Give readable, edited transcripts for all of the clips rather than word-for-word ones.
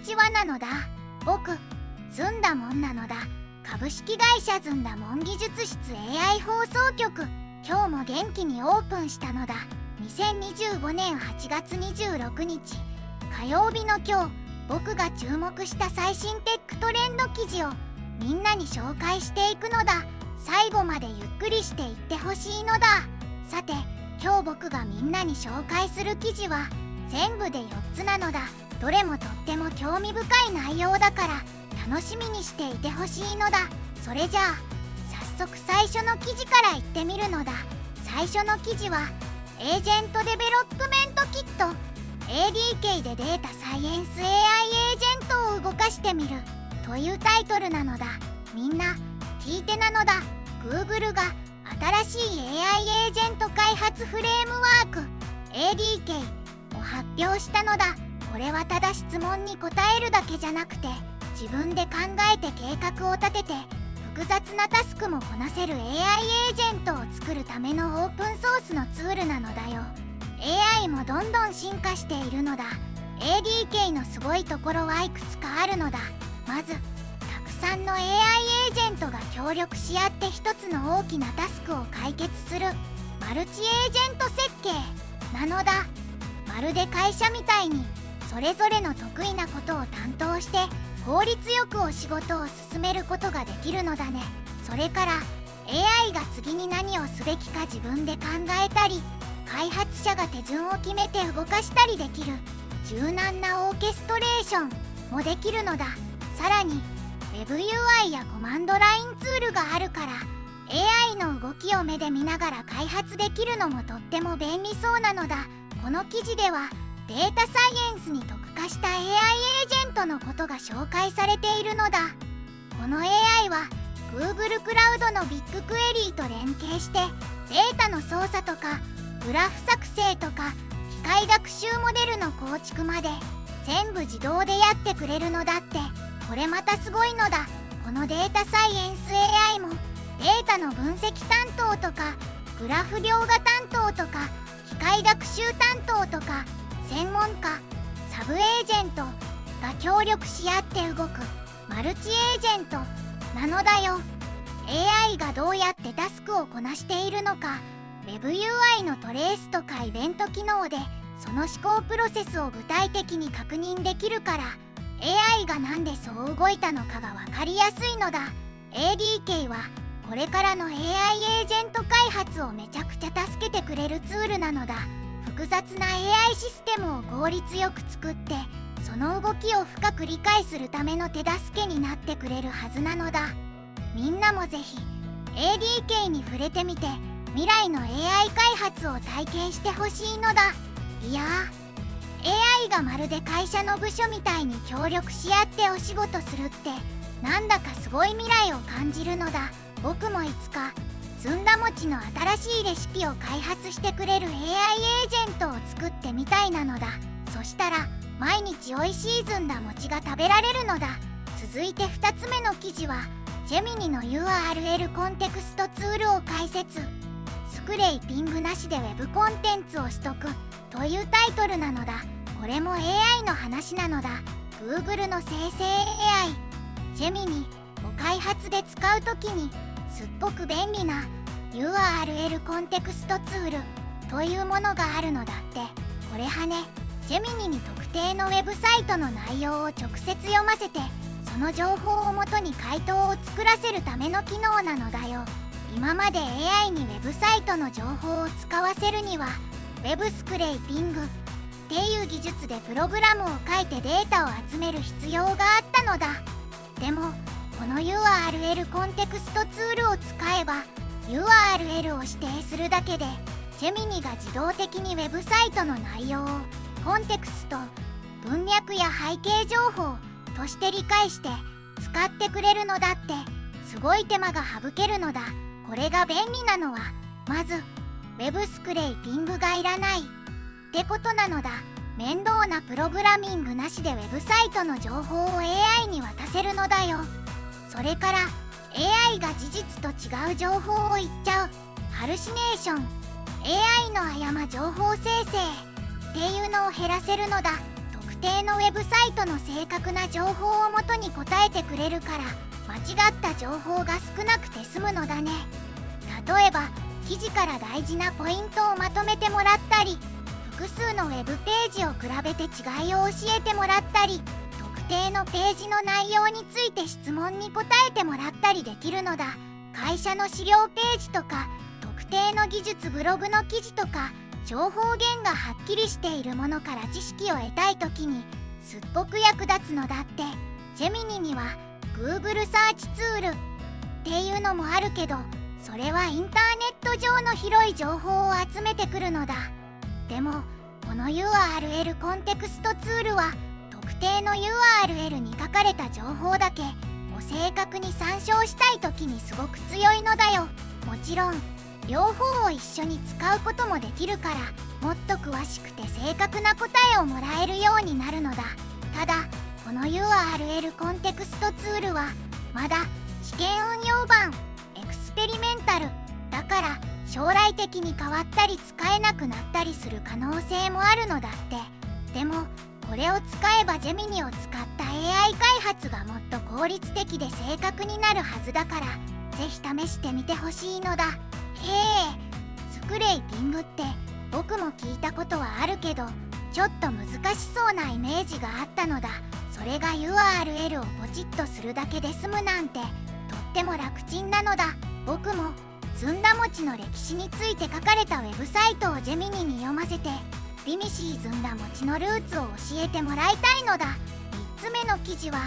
ちはなのだ。僕ずんだもんなのだ。株式会社ずんだもん技術室 AI 放送局、今日も元気にオープンしたのだ。2025年8月26日火曜日の今日、僕が注目した最新テックトレンド記事をみんなに紹介していくのだ。最後までゆっくりしていってほしいのだ。さて、今日僕がみんなに紹介する記事は全部で4つなのだ。どれもとっても興味深い内容だから楽しみにしていてほしいのだ。それじゃあ早速最初の記事からいってみるのだ。最初の記事はエージェントデベロップメントキット ADK でデータサイエンス AI エージェントを動かしてみるというタイトルなのだ。みんな聞いてなのだ。 Google が新しい AI エージェント開発フレームワーク ADK を発表したのだ。これはただ質問に答えるだけじゃなくて、自分で考えて計画を立てて複雑なタスクもこなせる AI エージェントを作るためのオープンソースのツールなのだよ。 AI もどんどん進化しているのだ。 ADK のすごいところはいくつかあるのだ。まず、たくさんの AI エージェントが協力し合って一つの大きなタスクを解決するマルチエージェント設計なのだ。まるで会社みたいにそれぞれの得意なことを担当して効率よくお仕事を進めることができるのだね。それから AI が次に何をすべきか自分で考えたり、開発者が手順を決めて動かしたりできる柔軟なオーケストレーションもできるのだ。さらに WebUI やコマンドラインツールがあるから AI の動きを目で見ながら開発できるのもとっても便利そうなのだ。この記事ではデータサイエンスに特化した AI エージェントのことが紹介されているのだ。この AI は Google クラウドのビッグクエリーと連携してデータの操作とかグラフ作成とか機械学習モデルの構築まで全部自動でやってくれるのだって。これまたすごいのだ。このデータサイエンス AI もデータの分析担当とかグラフ描画担当とか機械学習担当とか専門家、サブエージェントが協力し合って動くマルチエージェントなのだよ。 AI がどうやってタスクをこなしているのか WebUI のトレースとかイベント機能でその思考プロセスを具体的に確認できるから AI がなんでそう動いたのかが分かりやすいのだ。 ADK はこれからの AI エージェント開発をめちゃくちゃ助けてくれるツールなのだ。複雑な AI システムを効率よく作ってその動きを深く理解するための手助けになってくれるはずなのだ。みんなもぜひ ADK に触れてみて未来の AI 開発を体験してほしいのだ。いやー、AI がまるで会社の部署みたいに協力し合ってお仕事するってなんだかすごい未来を感じるのだ。僕もいつかずんだ餅の新しいレシピを開発してくれる AI エージェントを作ってみたいなのだ。そしたら毎日おいしいずんだ餅が食べられるのだ。続いて2つ目の記事はジェミニの URL コンテクストツールを解説。スクレイピングなしで Web コンテンツを取得というタイトルなのだ。これも AI の話なのだ。 Google の生成 AI ジェミニを開発で使うときにすっごく便利な URL コンテクストツールというものがあるのだって。これはね、ジェミニに特定のウェブサイトの内容を直接読ませてその情報をもとに回答を作らせるための機能なのだよ。今まで AI にウェブサイトの情報を使わせるには Web スクレイピングっていう技術でプログラムを書いてデータを集める必要があったのだ。でもこの URL コンテクストツールを使えば URL を指定するだけでジェミニが自動的にウェブサイトの内容をコンテクスト、文脈や背景情報として理解して使ってくれるのだって。すごい手間が省けるのだ。これが便利なのはまず Web スクレイピングがいらないってことなのだ。面倒なプログラミングなしでウェブサイトの情報を AI に渡せるのだよ。それから AI が事実と違う情報を言っちゃうハルシネーション、 AI の情報生成っていうのを減らせるのだ。特定のウェブサイトの正確な情報をもとに答えてくれるから、間違った情報が少なくて済むのだね。例えば記事から大事なポイントをまとめてもらったり、複数のウェブページを比べて違いを教えてもらったり、特定のページの内容について質問に答えてもらったりできるのだ。会社の資料ページとか、特定の技術ブログの記事とか、情報源がはっきりしているものから知識を得たいときにすっごく役立つのだって。ジェミニには Google サーチツールっていうのもあるけど、それはインターネット上の広い情報を集めてくるのだ。でもこの URL コンテクストツールは特定の URL に書かれた情報だけを正確に参照したいときにすごく強いのだよ。もちろん両方を一緒に使うこともできるから、もっと詳しくて正確な答えをもらえるようになるのだ。ただこの URL コンテクストツールはまだ試験運用版エクスペリメンタルだから、将来的に変わったり使えなくなったりする可能性もあるのだって。でもこれを使えばジェミニを使った AI 開発がもっと効率的で正確になるはずだから、ぜひ試してみてほしいのだ。へえ、スクレイティングって僕も聞いたことはあるけど、ちょっと難しそうなイメージがあったのだ。それが URL をポチッとするだけで済むなんてとっても楽ちんなのだ。僕もずんだ餅の歴史について書かれたウェブサイトをジェミニに読ませて、ビミシーずんだ餅のルーツを教えてもらいたいのだ。3つ目の記事は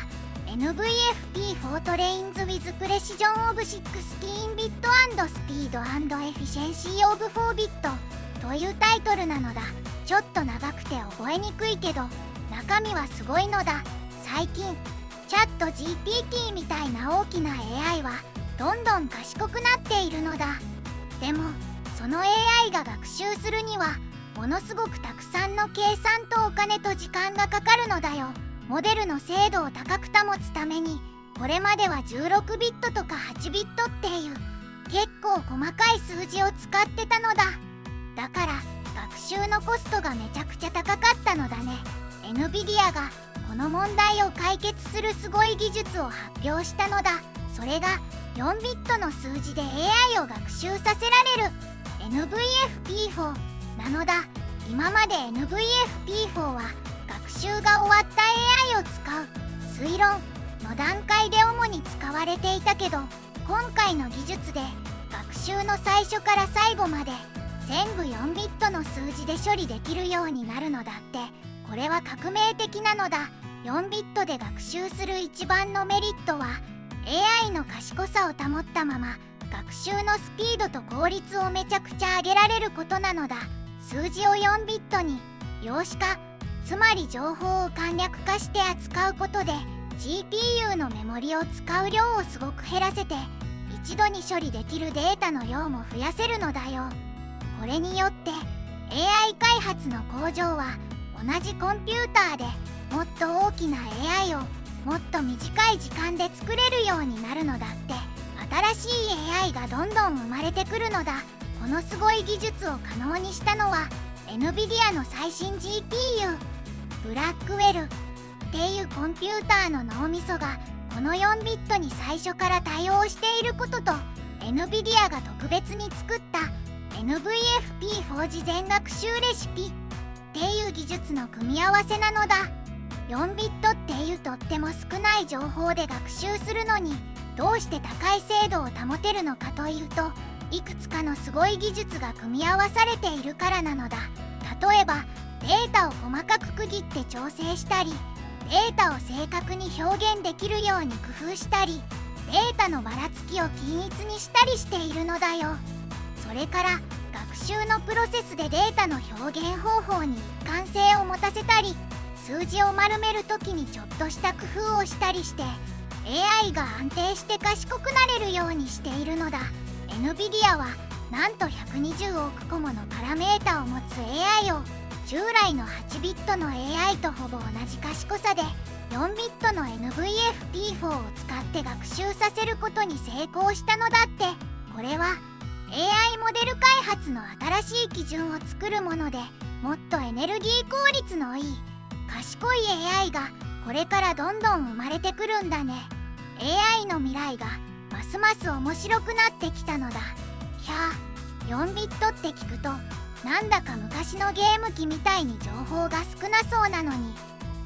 NVFP for Trains with Precision of 16-bit and Speed and Efficiency of 4-bit というタイトルなのだ。ちょっと長くて覚えにくいけど中身はすごいのだ。最近チャット GPT みたいな大きな AI はどんどん賢くなっているのだ。でもその AI が学習するにはものすごくたくさんの計算とお金と時間がかかるのだよ。モデルの精度を高く保つために、これまでは16ビットとか8ビットっていう結構細かい数字を使ってたのだ。だから学習のコストがめちゃくちゃ高かったのだね。 NVIDIA がこの問題を解決するすごい技術を発表したのだ。それが4ビットの数字で AI を学習させられる NVFP4 なのだ。今まで NVFP4 は学習が終わった AI を使う推論の段階で主に使われていたけど、今回の技術で学習の最初から最後まで全部4ビットの数字で処理できるようになるのだって。これは革命的なのだ。4ビットで学習する一番のメリットは AI の賢さを保ったまま学習のスピードと効率をめちゃくちゃ上げられることなのだ。数字を4ビットに量子化、つまり情報を簡略化して扱うことで GPU のメモリを使う量をすごく減らせて、一度に処理できるデータの量も増やせるのだよ。これによって AI 開発の工場は同じコンピューターでもっと大きな AI をもっと短い時間で作れるようになるのだって。新しい AI がどんどん生まれてくるのだ。このすごい技術を可能にしたのは NVIDIA の最新 GPU ブラックウェルっていうコンピューターの脳みそがこの4ビットに最初から対応していることと、 NVIDIA が特別に作った NVFP4 事前学習レシピっていう技術の組み合わせなのだ。4ビットっていうとっても少ない情報で学習するのにどうして高い精度を保てるのかというと、いくつかのすごい技術が組み合わされているからなのだ。例えばデータを細かく区切って調整したり、データを正確に表現できるように工夫したり、データのばらつきを均一にしたりしているのだよ。それから学習のプロセスでデータの表現方法に一貫性を持たせたり、数字を丸めるときにちょっとした工夫をしたりして AI が安定して賢くなれるようにしているのだ。 NVIDIA はなんと120億個ものパラメータを持つ AI を従来の8ビットの AI とほぼ同じ賢さで4ビットの NVFP4 を使って学習させることに成功したのだって。これは AI モデル開発の新しい基準を作るもので、もっとエネルギー効率のいい賢い AI がこれからどんどん生まれてくるんだね。 AI の未来がますます面白くなってきたのだ。ひゃー、4ビットって聞くとなんだか昔のゲーム機みたいに情報が少なそうなのに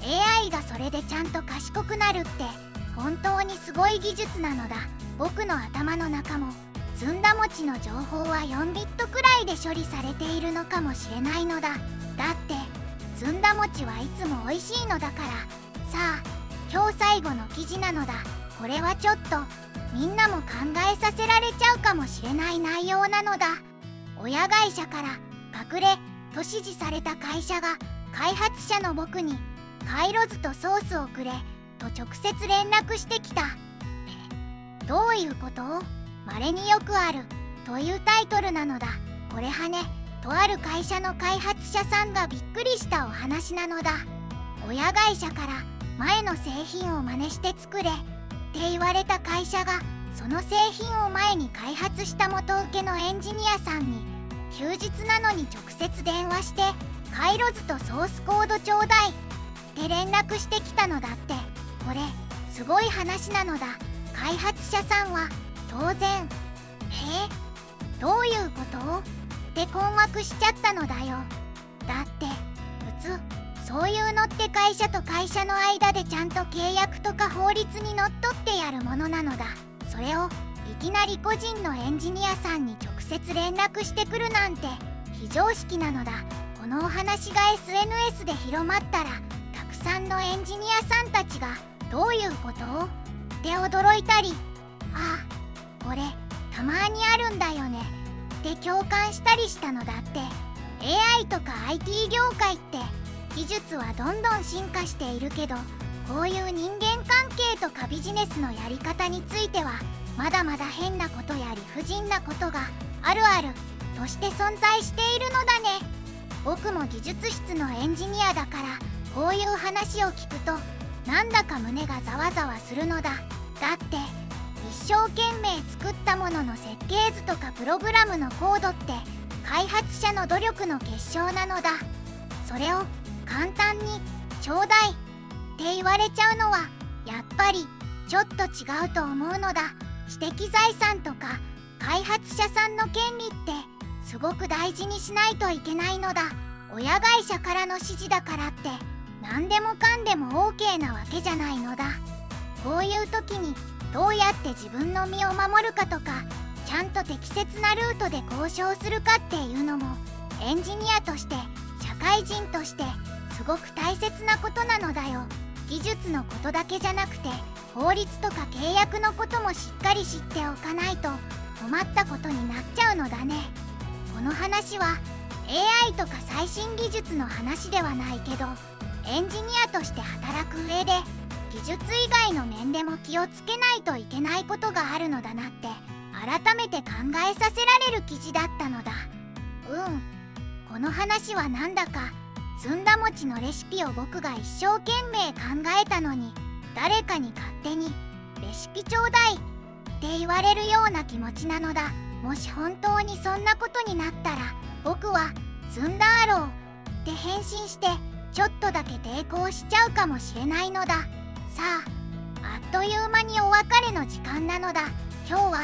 AI がそれでちゃんと賢くなるって本当にすごい技術なのだ。僕の頭の中もずんだ餅の情報は4ビットくらいで処理されているのかもしれないのだ。だってずんだ餅はいつも美味しいのだから。さあ今日最後の記事なのだ。これはちょっとみんなも考えさせられちゃうかもしれない内容なのだ。親会社から隠れと指示された会社が開発者の僕に回路図とソースをくれと直接連絡してきた。どういうこと？稀によくあるというタイトルなのだ。これはね、とある会社の開発者さんがびっくりしたお話なのだ。親会社から前の製品を真似して作れって言われた会社がその製品を前に開発した元請けのエンジニアさんに休日なのに直接電話して回路図とソースコードちょうだいって連絡してきたのだって。これすごい話なのだ。開発者さんは当然どういうこと？って困惑しちゃったのだよ。だって普通そういうのって会社と会社の間でちゃんと契約とか法律にのっとってやるものなのだ。それをいきなり個人のエンジニアさんに直接連絡してくるなんて非常識なのだ。このお話が SNS で広まったらたくさんのエンジニアさんたちがどういうこと？って驚いたり、ああこれたまにあるんだよねって共感したりしたのだって。 AI とか IT 業界って技術はどんどん進化しているけどこういう人間関係とかビジネスのやり方についてはまだまだ変なことや理不尽なことがあるあるとして存在しているのだね。僕も技術室のエンジニアだからこういう話を聞くとなんだか胸がざわざわするのだ。だって一生懸命作ったものの設計図とかプログラムのコードって開発者の努力の結晶なのだ。それを簡単にちょうだいって言われちゃうのはやっぱりちょっと違うと思うのだ。知的財産とか開発者さんの権利ってすごく大事にしないといけないのだ。親会社からの指示だからって何でもかんでも OK なわけじゃないのだ。こういう時にどうやって自分の身を守るかとかちゃんと適切なルートで交渉するかっていうのもエンジニアとして社会人としてすごく大切なことなのだよ。技術のことだけじゃなくて法律とか契約のこともしっかり知っておかないと困ったことになっちゃうのだね。この話は AI とか最新技術の話ではないけどエンジニアとして働く上で技術以外の面でも気をつけないといけないことがあるのだなって改めて考えさせられる記事だったのだ。この話はなんだかずんだ餅のレシピを僕が一生懸命考えたのに誰かに勝手にレシピちょうだいって言われるような気持ちなのだ。もし本当にそんなことになったら僕はずんだアローって返信してちょっとだけ抵抗しちゃうかもしれないのだ。さあ、あっという間にお別れの時間なのだ。今日は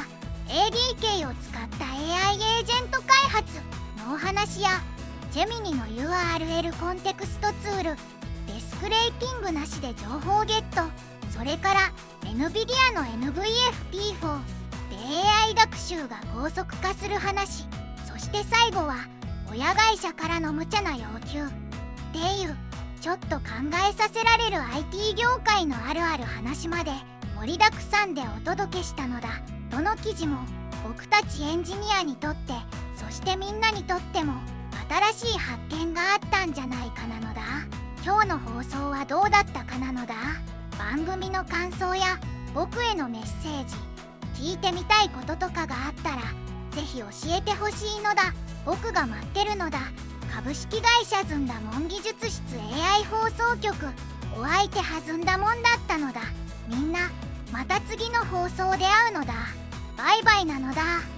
ADK を使った AI エージェント開発のお話やジェミニの URL コンテクストツールデスクレーピングなしで情報ゲット、それから NVIDIA の NVFP4 で AI 学習が高速化する話、そして最後は親会社からの無茶な要求っていうちょっと考えさせられる IT 業界のあるある話まで盛りだくさんでお届けしたのだ。どの記事も僕たちエンジニアにとってそしてみんなにとっても新しい発見があったんじゃないかなのだ。今日の放送はどうだったかなのだ。番組の感想や僕へのメッセージ、聞いてみたいこととかがあったらぜひ教えてほしいのだ。僕が待ってるのだ。株式会社ずんだもん技術室 AI 放送局、お相手はずんだもんだったのだ。みんなまた次の放送で会うのだ。バイバイなのだ。